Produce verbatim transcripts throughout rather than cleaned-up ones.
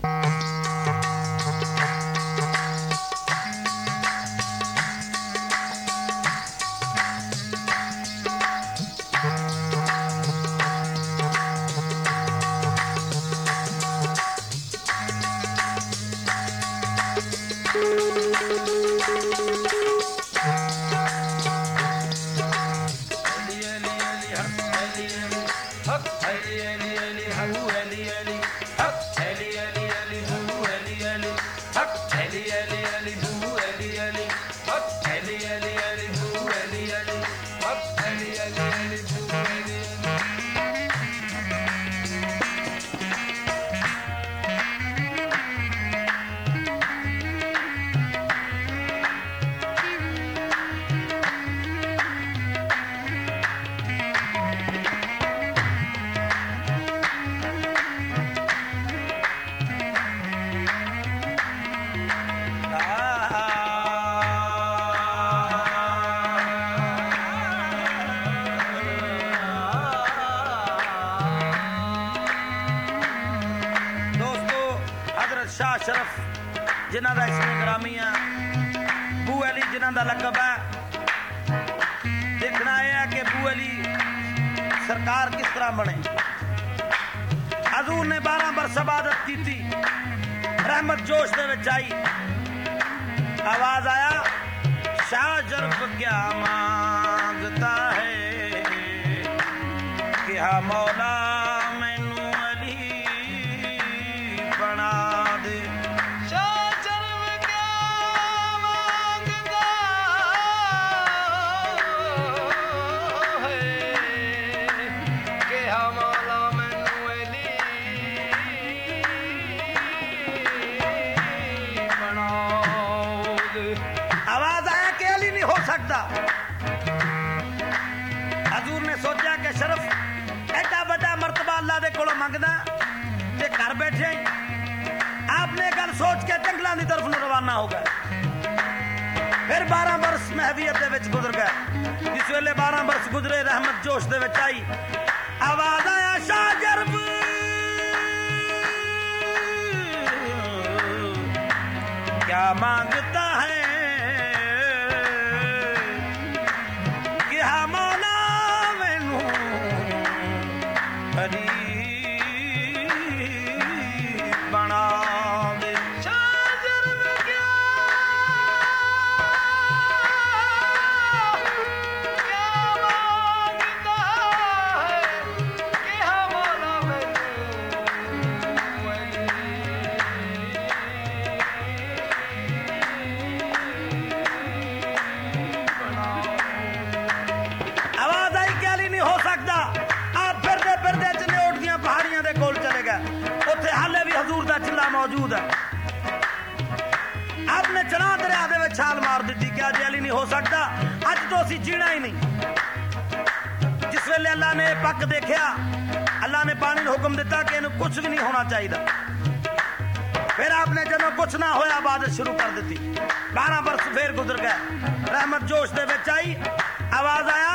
शाह शरफ जिन्हों का इसमें ग्रामी है, बू अली जिन्हों का लकब है। देखना यह है कि बू अली सरकार किस तरह बने। हजूर ने बारह बरस इबादत की थी, रहमत जोश दे विच आई, आवाज आया शाह शरफ क्या मांगता है, क्या मौला मैनू अली बना दे। शाह शरफ क्या मांगता है, क्या मौला मैनू अली बना दे। आवाज आया कि अली नहीं हो सकता। हजूर ने सोचा कि शरफ एडा बड़ा मर्तबा अल्लाह दे कोलों मंगदा ते घर बैठे आपने गल सोच के जंगलों की तरफ रवाना हो गए। फिर बारह बरस महवियत दे विच गुजर गए। जिस वेले बारह बरस गुजरे रहमत जोश दे विच आई, आवाज आया शाह शरफ क्या मांगता है, क्या मौला मैनू अली बना दे। शाह शरफ क्या क्या मांगता है, क्या मौला मैनू अली बना दे। आवाज आई कि अली नहीं हो सकता। आप फिरते फिरते चनेौट दियां पहाड़ियां दे कोल चले गए। उत्थे हाले भी हजूर दा चिल्ला मौजूद है। आपने चना दरिया दे विच छाल मार दी कि अज अली नहीं हो सकता, अज तो असीं जीना ही नहीं। जिस वेले अल्लाह ने पक देखा, अल्लाह ने पानी नूं हुक्म दिता कि इहनूं कुछ भी नहीं होना चाहिए। फिर आपने जदों कुछ ना होया इबादत शुरू कर दी। बारह बरस फिर गुजर गए। रहमत जोश दे विच आई, आवाज आया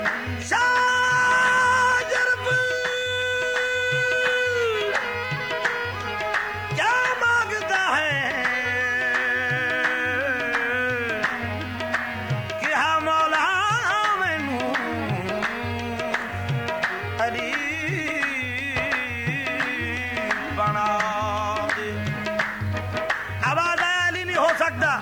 शाह शरफ क्या मांगता है, क्या मौला मैनू अली बना दे। आवाज आया अली नहीं हो सकता।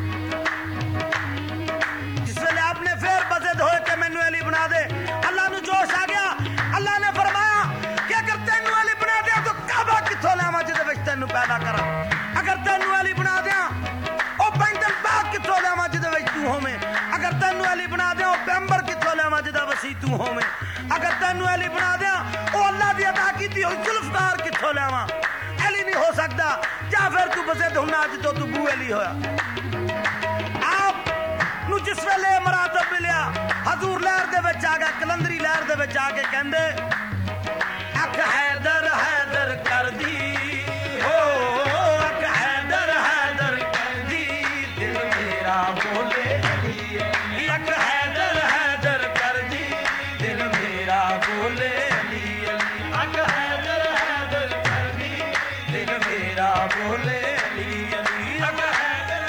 जिस वेले आपने फिर बजद होए कि मैनू अली बना दे, अल्लाह नू जोश आ गया। अल्लाह ने फरमाया कि अगर तेनू अली बना दिया तो काबा किथों लावां जिहदे विच तेनू पैदा करा। अगर तेनू अली बना दिया ओ बैंगन बाग किथों लावां जिहदे विच तू होवें। अगर तेनू अली बना दिया ओ पैंबर किथों लावां जिहदा वसी तू होवें। अगर तेनू अली बना दिया ओ अल्लाह दी अता कीती होई जुल्फकार किथों लावां। अली नहीं हो सकता। जा फिर तू बज़िद हुन्ना अज तो तू बू अली होया। आप नू जिस वेले मरातब मिलिया, हजूर लहर दे विच आ गए, कलंदरी लहर दे विच आके कहंदे अख हैदर हैदर कर दी हो, अख हैदर हैदर कर दी, दिल मेरा बोले अली अली। अख हैदर हैदर कर दी, दिल मेरा बोले अली अली। अख हैदर हैदर कर दी, दिल मेरा बोले अली अली अग हैदर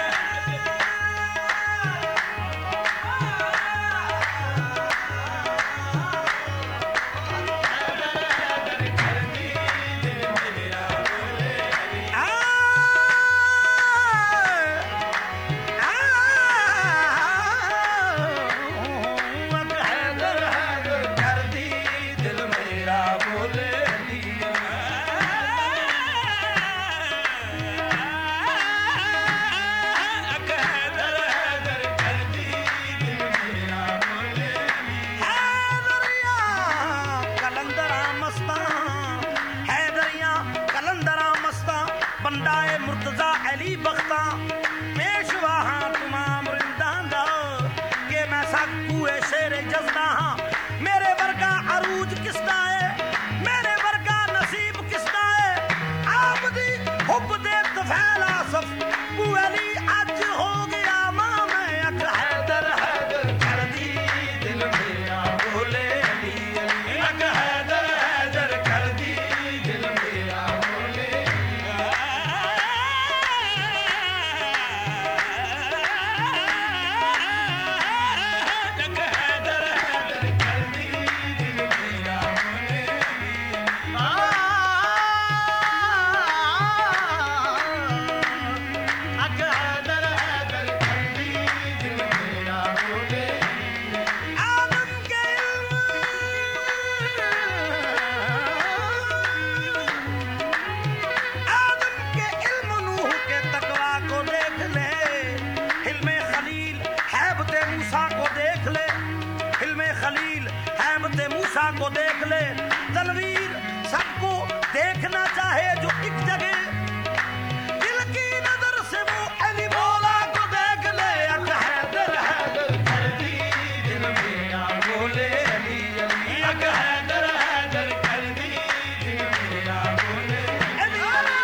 को देख ले तनवीर सबको देखना चाहे जो एक जगह दिल की नजर से वो अली मौला को देख ले हैदर हैदर कर दी दिल मेरा बोले अली अली हैदर हैदर कर दी दिल मेरा बोले अली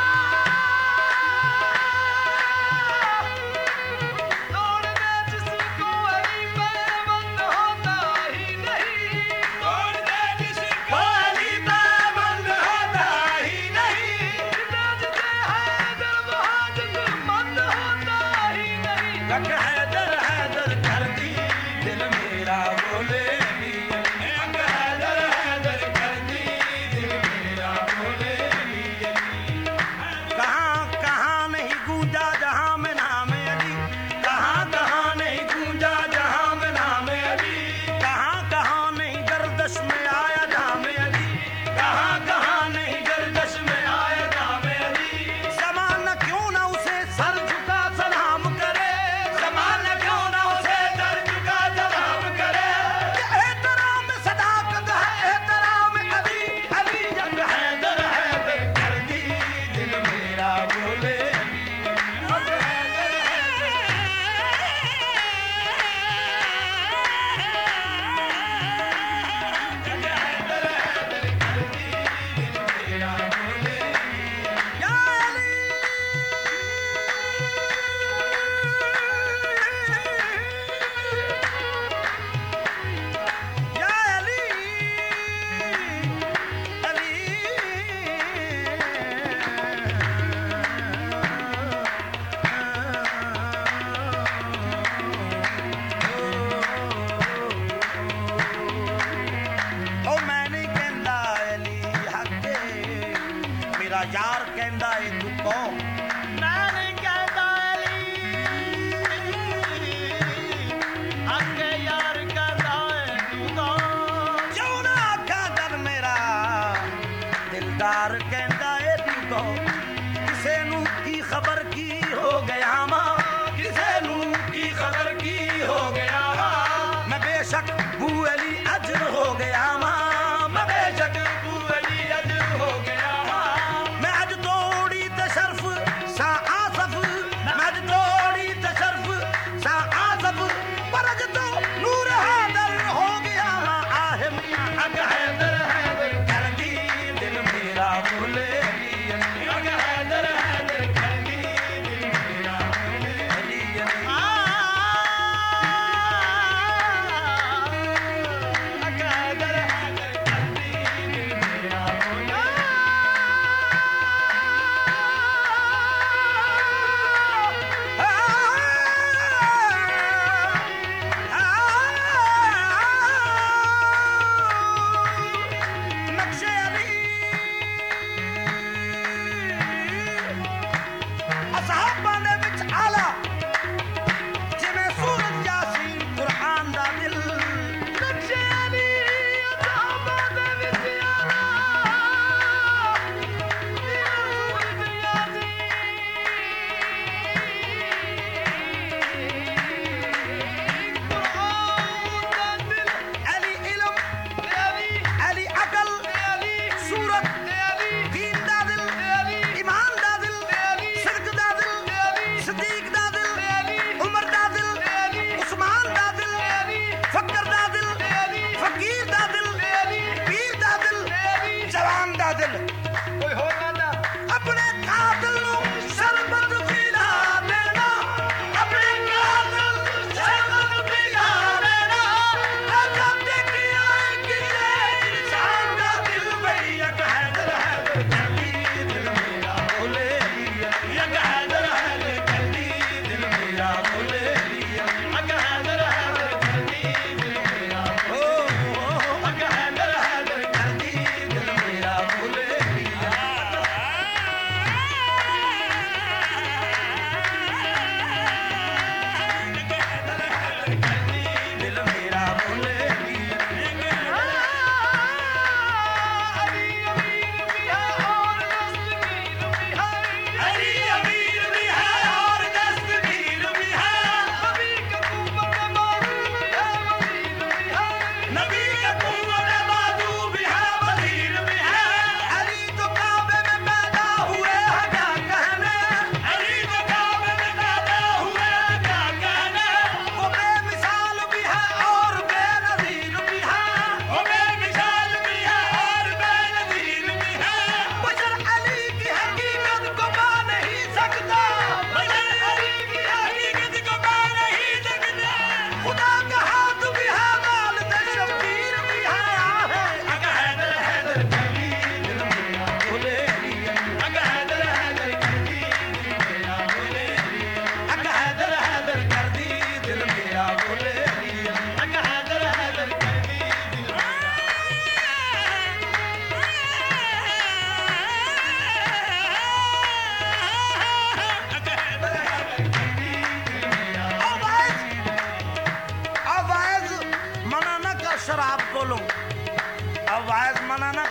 तोड़ दे जिसको अली पे बंद होता ही नहीं तोड़ दे जिसको अली पे बंद होता ही नहीं जिते हैदर महाजन बंद होता ही नहीं हैदर हैदर कर दी दिल मेरा बोले अली अली हैदर हैदर कर दी दिल मेरा बोले अली अली कहाँ कहाँ नहीं गूंजा जहाँ में नाम अली कहाँ कहाँ नहीं गूंजा जहाँ में नाम अली कहाँ कहाँ नहीं गर्दश में आया नाम अली कहाँ कहाँ नहीं गर्दश में आया नाम अली ज़माना क्यों ना उसे सर झुका सलाम करे ज़माना क्यों ना उसे सर झुका सलाम करे एहतराम सदाकत है एहतराम अली अली जंग हैदर हैदर कर दी दिल मेरा बोले अली या अली या अली ओ मैंने कहंदा अली हके मेरा यार कहंदा ए तू कौन मैंने कहता अली आके यार कहता है तू कौन जौना आखा कर मेरा दिलदार कहंदा ए तू कौन किसे नू की खबर की हो गया मां किसे नू की खबर की हो गया मां मैं बेशक बू अली अजर हो गया मां मैं बेशक बू अली अजर हो गया मां मैं अज तोड़ी ते शर्फ सा आसफ मैं अज तोड़ी ते शर्फ सा आसफ पर अज तो नूर हैदर हो गया मां आहे मियां अग हैदर हैदर कर दी दिल मेरा बोले अली अली अग हैदर हैदर कर दी दिल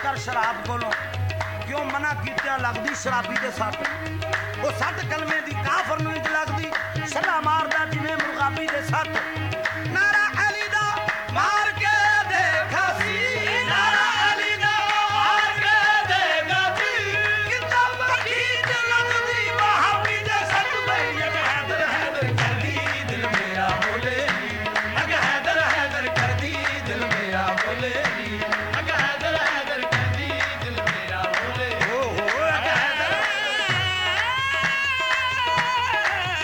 कर शराब कोलों क्यों मना कीतिया लगदी शराबी दे सट वो सट कलमे दी काफर नूं इंज लगदी सला मारदा जिवें मुर्गाबी दे सट नारा अली दा मार के देखा सी नारा अली दा मार के देखा सी कितना पकी ते लगदी वहाबी दे सट में ये हैदर हैदर करदी दिल मेरा बोले अग हैदर हैदर करदी दिल मेरा बोले अग हैदर हैदर करदी दिल मेरा बोले ओ हो अग हैदर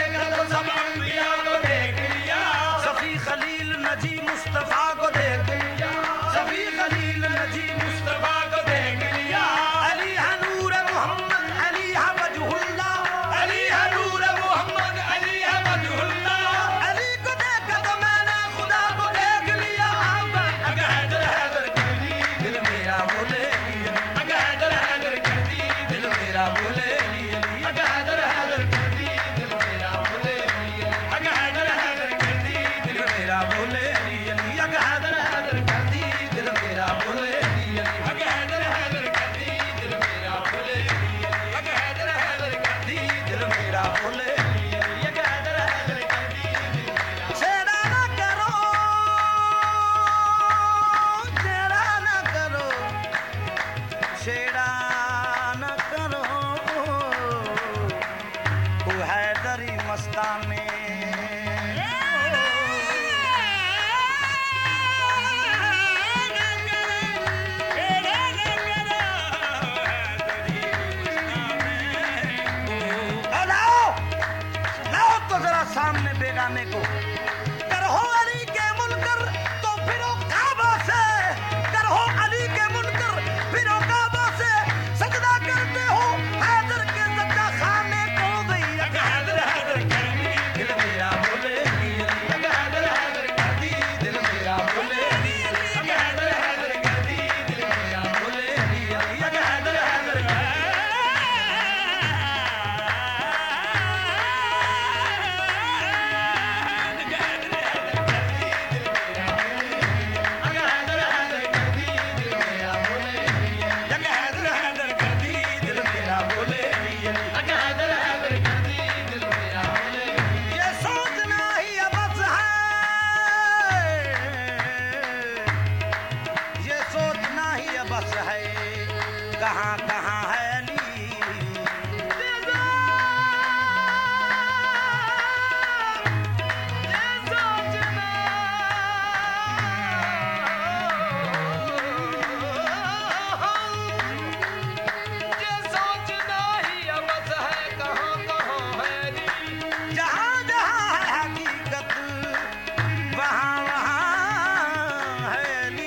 देखा तो सब अंबिया को देख लिया सफी खलील नजी मुस्तफा को देख लिया सभी खलील नजी मुस्तफा को देख लिया अली है नूर मोहम्मद अली है वजहुल्लाह अली है नूर मोहम्मद अली है वजहुल्लाह अली को देखा तो मैंने खुदा को देख लिया अगर हैदर हैदर कर दी दिल मेरा बोले अगर हैदर हैदर कर दी दिल मेरा बोले अगर हैदर हैदर कर दी दिल मेरा बोले अगर हैदर हैदर कर दी दिल मेरा बोले अगर हैदर हैदर कर दी दिल मेरा बोले अगर हैदर हैदर कर दी दिल मेरा बोले अगर हैदर हैदर कर दी दिल मेरा बोले अगर हैदर हैदर कर दी दिल मेरा छेड़ा ना करो छेड़ा ना करो छेड़ा ना करो वो हैदरी मस्ताने लाओ लाओ तो जरा सामने बेगाने को करहो अली के मुनकर तो फिरो काबा से करहो अली के मुनकर फिरो काबा से सजदा करते हो हैदर के सज्जा खाने को भैया अगर हैदर हैदर कर दी दिल मेरा बोले अगर हैदर हैदर कर दी दिल मेरा बोले अगर हैदर हैदर कर दी दिल मेरा बोले अगर हैदर हैदर कर दी अगर हैदर हैदर कर दी दिल मेरा बोले जग हैदर हैदर कर दी दिल मेरा बोले अगर हैदर हैदर कर दी दिल मेरा बोले ये सोचना ही बस है ये सोचना ही बस है कहाँ कहाँ है अली जहाँ जहाँ है हकीकत वहाँ वहाँ है अली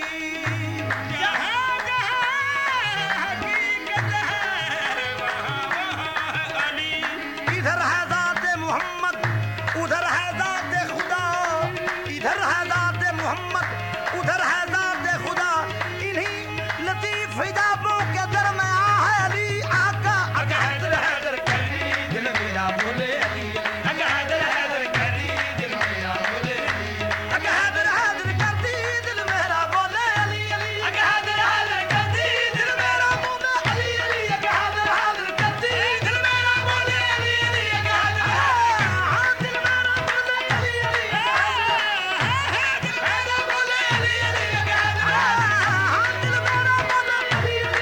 इधर है ज़ात मोहम्मद उधर है ज़ात खुदा इधर है ज़ात मोहम्मद उधर है ज़ात खुदा इन्हीं लतीफ हिजाबों के दरमियां है अली आका अगर हैदर हैदर कर दी दिल मेरा बोले अली अगर हैदर हैदर कर दी दिल मेरा बोले अगर हैदर हैदर कर दी दिल मेरा बोले अली अली अगर हैदर हैदर कर दी दिल मेरा बोले अली अली अगर हैदर हैदर कर दी दिल मेरा बोले अली अली अगर हैदर हाँ दिल मेरा बोले अली अली हैदर बोले अली अली अगर हैदर हाँ दिल मेरा बोले अली अली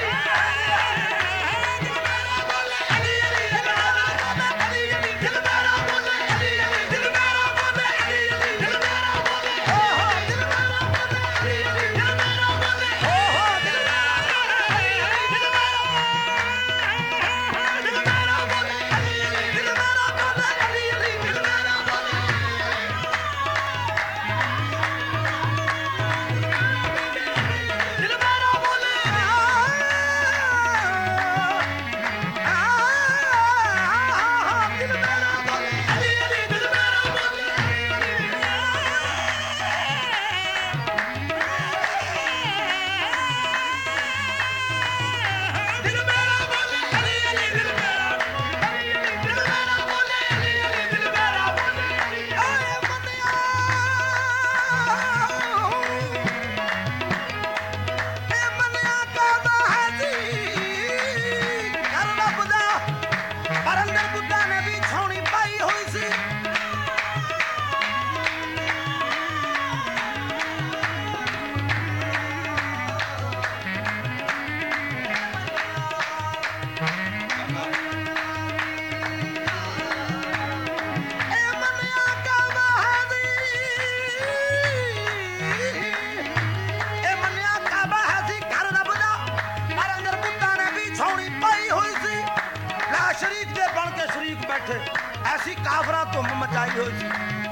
ਸੀ ਕਾਫਰਾਂ ਧੁੰਮ ਮਚਾਈ ਹੋਈ ਸੀ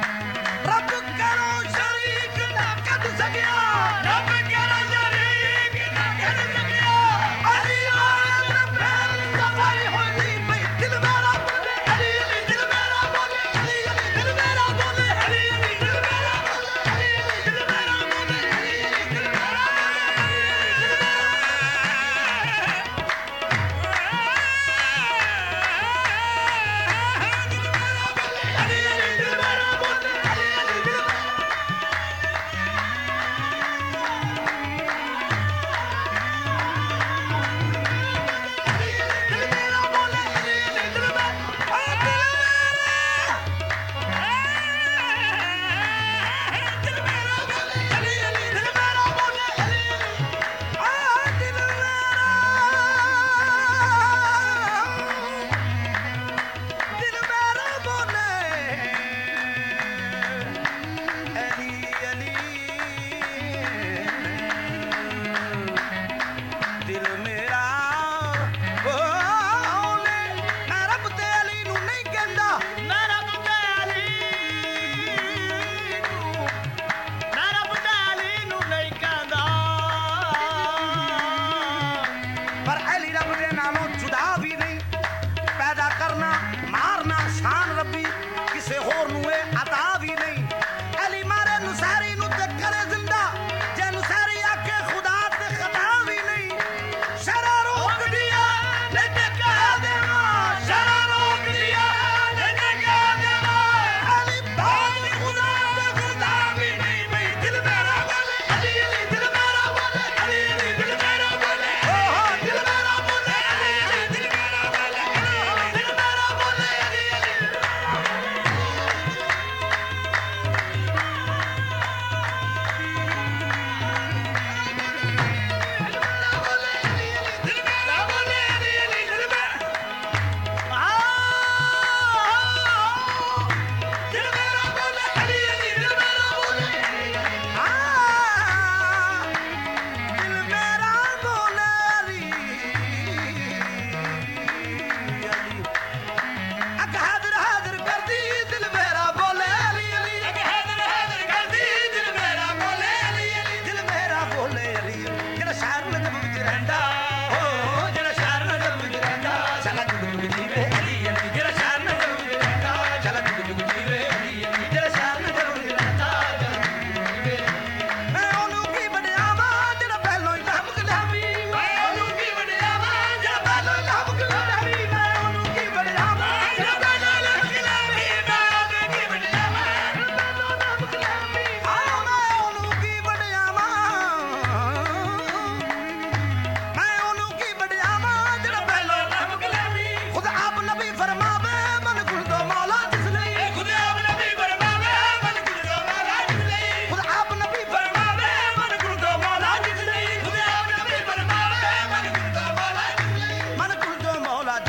ਰੱਬ ਕਰੋ ਸ਼ਰੀਕ ਨਾ ਕੱਢ ਸਕਿਆ ਰੱਬ ਕਰੋ ਸ਼ਰੀਕ ਨਾ ਕੱਢ ਸਕਿਆ ਅਲੀ ਆਲਮ ਫੈਲ ਸਫਾਈ ਹੋਈ ਬਈ ਦਿਲ ਮੇਰਾ ਬੋਲੇ ਅਲੀ ਅਲੀ ਦਿਲ ਮੇਰਾ ਬੋਲੇ ਅਲੀ ਅਲੀ ਦਿਲ ਮੇਰਾ ਬੋਲੇ ਅਲੀ ਅਲੀ ਦਿਲ ਮੇਰਾ ਬੋਲੇ ਅਲੀ ਅਲੀ ਦਿਲ ਮੇਰਾ ਬੋਲੇ ਅਲੀ ਅਲੀ ਦਿਲ ਮੇਰਾ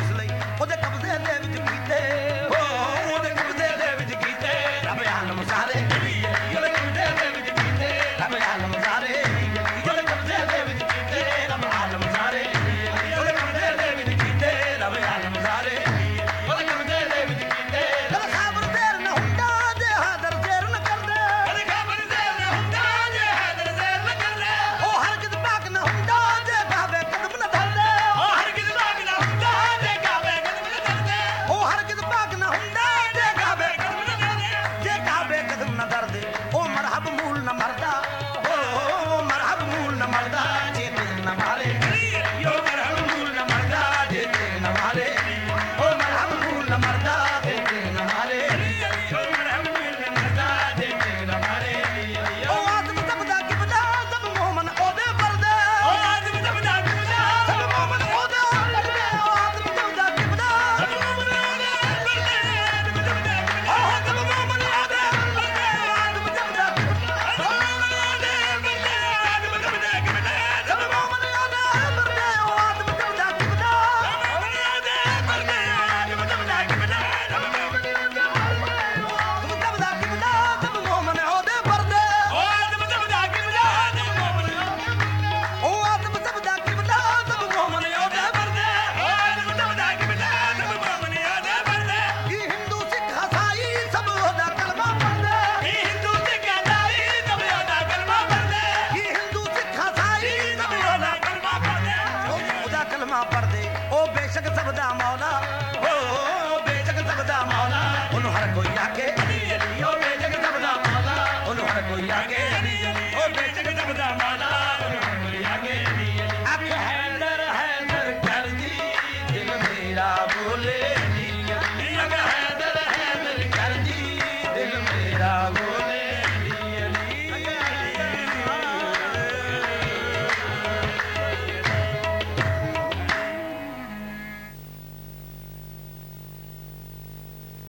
ਸਾਰੇ